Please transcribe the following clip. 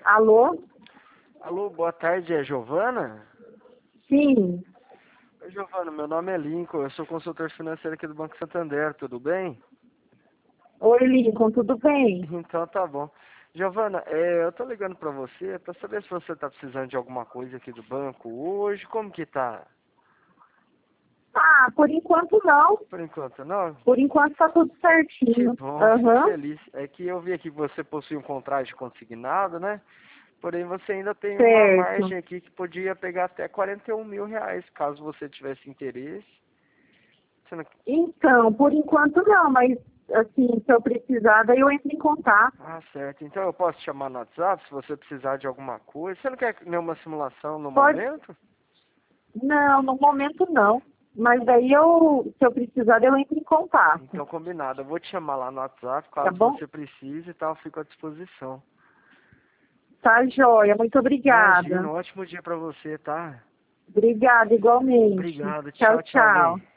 Alô? Alô, boa tarde, é Giovana? Sim. Oi, Giovana, meu nome é Lincoln, eu sou consultor financeiro aqui do Banco Santander, tudo bem? Oi, Lincoln, tudo bem? Então tá bom. Giovana, eu tô ligando pra você pra saber se você tá precisando de alguma coisa aqui do banco hoje, como que tá? Ah, por enquanto não. Por enquanto não? Por enquanto tá tudo Que certinho. bom, fico Aham. feliz. É que eu vi aqui que você possui um contrato de consignado, né? Porém, você ainda tem uma Certo. margem aqui que podia pegar até R$ 41.000, caso você tivesse interesse. Você não... Então, por enquanto não, mas assim, se eu precisar, daí eu entro em contato. Ah, certo. Então eu posso te chamar no WhatsApp se você precisar de alguma coisa. Você não quer nenhuma simulação no Pode? momento? Não, no momento não. Mas daí se eu precisar, daí eu entro em contato. Então combinado. Eu vou te chamar lá no WhatsApp, Tá caso bom? você precise e tal, eu fico à disposição. Tá, joia. Muito Imagina, obrigada. um ótimo dia pra você, tá? Obrigada, igualmente. Obrigado. Tchau, Tchau, tchau, tchau. Lê.